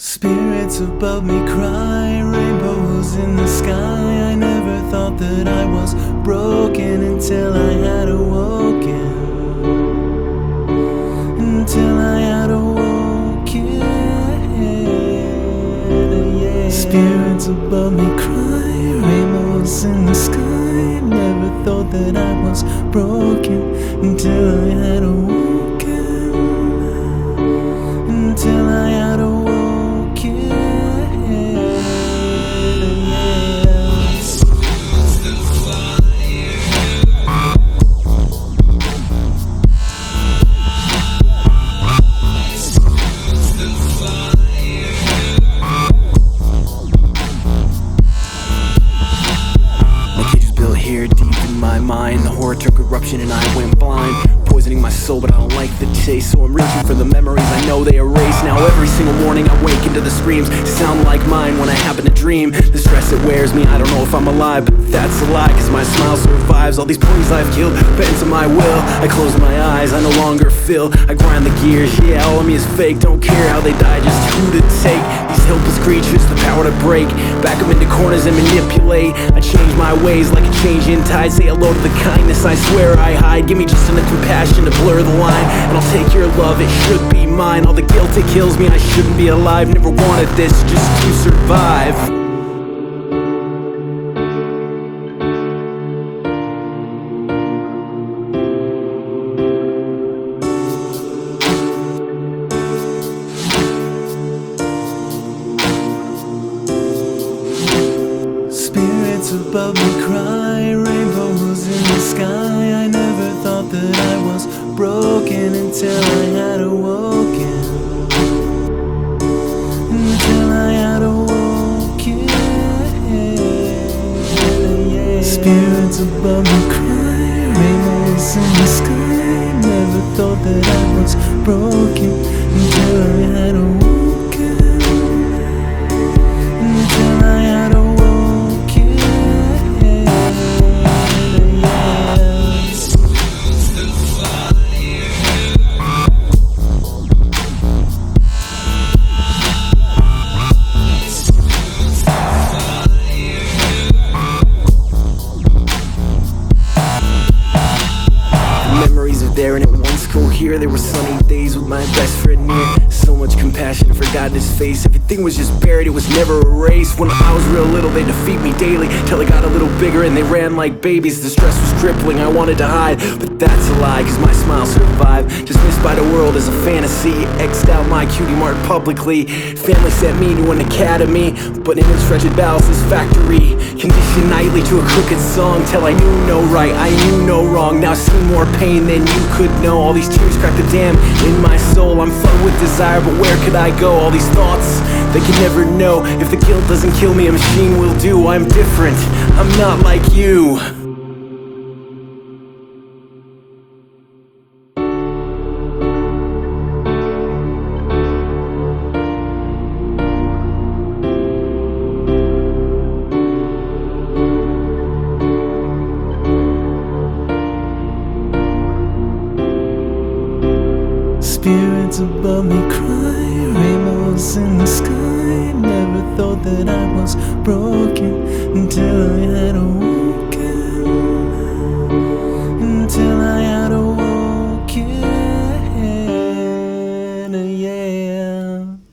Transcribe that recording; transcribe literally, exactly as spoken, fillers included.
Spirits above me cry, rainbows in the sky. I never thought that I was broken until I had awoken. Until I had awoken, yeah. Spirits above me cry, rainbows in the sky. Never thought that I was broken until I had awoken. Until I had awoken. Here deep in my mind, the horror took eruption and I went blind, poisoning my soul, but I don't like the taste. So I'm reaching for the memories I know they erase. Now every single morning I wake into the screams sound like mine when I happen to dream. The stress it wears me, I don't know if I'm alive, but that's a lie, cause my smile survives all these ponies I've killed, bent to my will. I close my eyes, I no longer feel. I grind the gears, yeah, all of me is fake. Don't care how they die, just who to take. These helpless creatures, the power to break, back them into corners and manipulate. I change my ways like a changing tide. Say hello to the kindness I swear I hide. Give me just enough compassion to blur the line, and I'll take your love, it should be mine. All the guilt, it kills me, I shouldn't be alive. Never wanted this, just to survive. Spirits above me cry, rainbows in the sky. I never thought that I was broken until I had awoken. Until I had awoken, yeah. Spirits above me cry, rainbows in the sky. Never thought that I was broken until I had awoken. Until I had awoken. Memories are there and it once cohere. There were sunny days with my best friend near. So much compassion, forgot his face. Everything was just buried, it was never erased. When I was real little, they defeat me daily, till I got a little bigger and they ran like babies. The stress was crippling, I wanted to hide, but that's a lie, cause my smile survived. Dismissed by the world as a fantasy, X'd out my cutie mark publicly. Family sent me to an academy, but in its wretched bowels, this factory conditioned nightly to a crooked song, till I knew no right, I knew no wrong. Now I see more pain than you could know. All these tears crack the dam in my soul. I'm filled with desire, but where could I go? All these thoughts, they can never know. If the guilt doesn't kill me, a machine will do. I'm different, I'm not like you. Spirits above me cry, rainbows in the sky. Never thought that I was broken until I had a